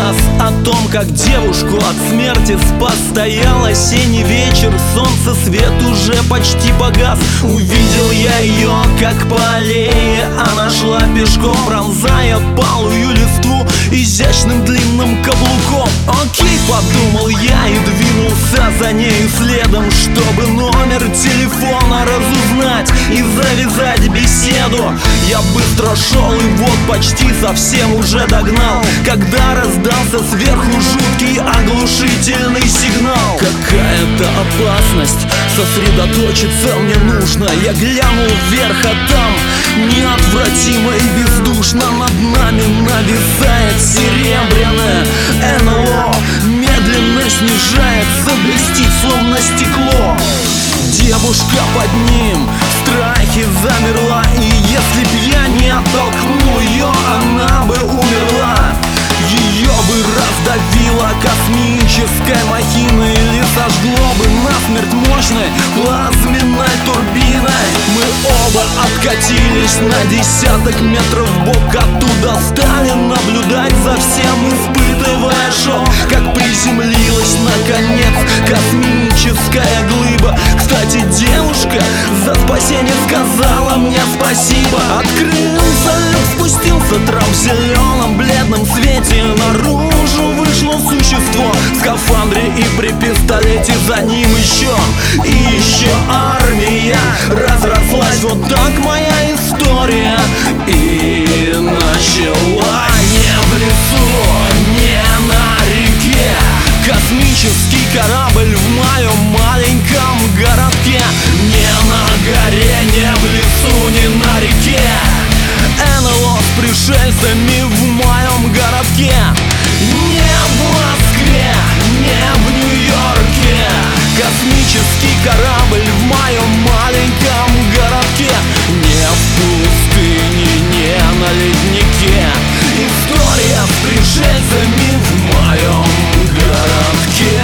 рассказ о том, как девушку от смерти спас. Стоял осенний вечер, солнце свет уже почти погас. Увидел я ее, как по аллее она шла пешком, пронзая палую листву изящным длинным каблуком. Окей, подумал я и двинулся за нею следом, чтобы номер телефона разузнать и завязать беседу. Я быстро шел и вот почти совсем уже догнал, когда раздался сверху жуткий оглушительный сигнал. Какая-то опасность, сосредоточиться мне нужно. Я глянул вверх, а там неотвратимо и бездушно над нами нависает серебряное НЛО. Медленно снижается, блестит словно стекло. Девушка под ним в страхе замерла, и если б я не оттолкнул ее, она бы умерла. Ее бы раздавила космическая махина или сожгло бы насмерть мощной плазменной турбиной. Мы оба откатились на десяток метров вбок, оттуда стали наблюдать за всем, испытывая шок, как приземлилась наконец космическая глыба. Кстати, девушка за спасение сказала мне спасибо. Открылся люк, спустился трап в зеленом бледном свете. Наружу вышло существо в скафандре и при пистолете. За ним еще армия. Разрослась вот так моя история и началась. Не в лесу, не на реке, космический корабль в моем маленьком городке. Не на горе, не в лесу, не на реке, НЛО с пришельцами в моем городке. Не в Москве, не в Нью-Йорке, космический корабль в моем маленьком городке. Не в пустыне, не на леднике, история с пришельцами в моем городке.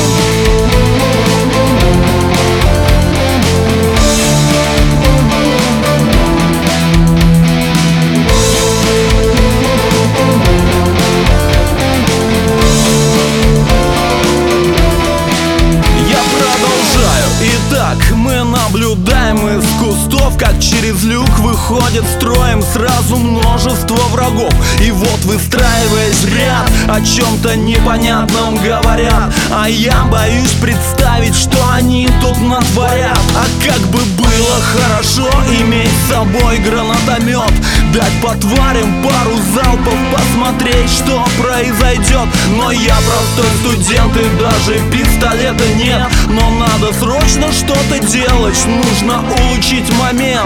Мы наблюдаем из кустов, как через люк выходит строем сразу множество врагов. И вот, выстраиваясь в ряд, о чем-то непонятном говорят. А я боюсь представить, что они тут натворят. А как бы было хорошо иметь с собой гранатомет, дать по тварям пару залпов, посмотреть, что произойдет. Но я простой студент и даже пистолета нет. Но надо срочно что-то делать, нужно улучшить момент.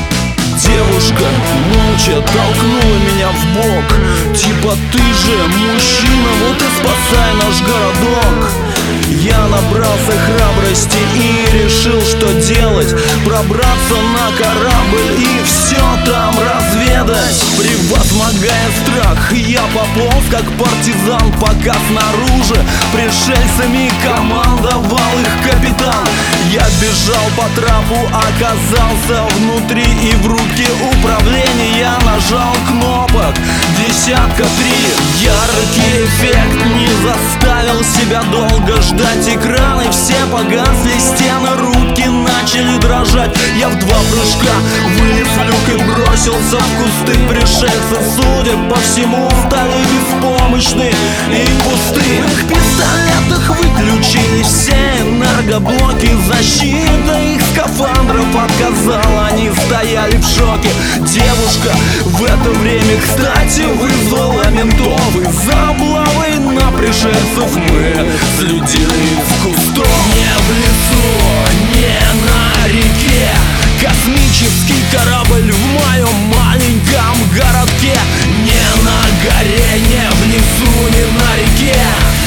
Девушка молча толкнула меня в бок, типа: ты же мужчина, вот и спасай наш городок. Я набрался храбрости и решил, что делать: пробраться на корабль и все там разведать. Превозмогая страх, я пополз как партизан, пока снаружи пришельцами командовал их капитан. Я бежал по трапу, оказался внутри, и в руки управления я нажал кнопок десятка 3. Яркий эффект не заставил себя долго ждать. Экраны все погасли, стены, руки начали дрожать. Я в 2 прыжка вылез в люк и бросился в кусты. Пришельцы, судя по всему, стали беспомощны и пусты. В их пистолетах выключились все энергоблоки. Защита их скафандров отказала, они стояли в шоке. Девушка в это время, кстати, вызвала ментов. Из-за облавы на пришельцев мы следили в кустов. Не в лесу, не на реке, космический корабль в моем маленьком городке. Не на горе, не в лесу, не на реке,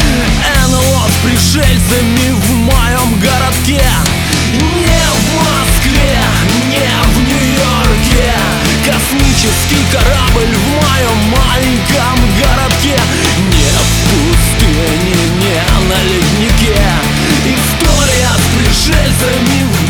НЛО с пришельцами в моем городке. Не в Москве, не в Нью-Йорке, космический корабль в моем маленьком городке. Не в пустыне, не на леднике, история с пришельцами в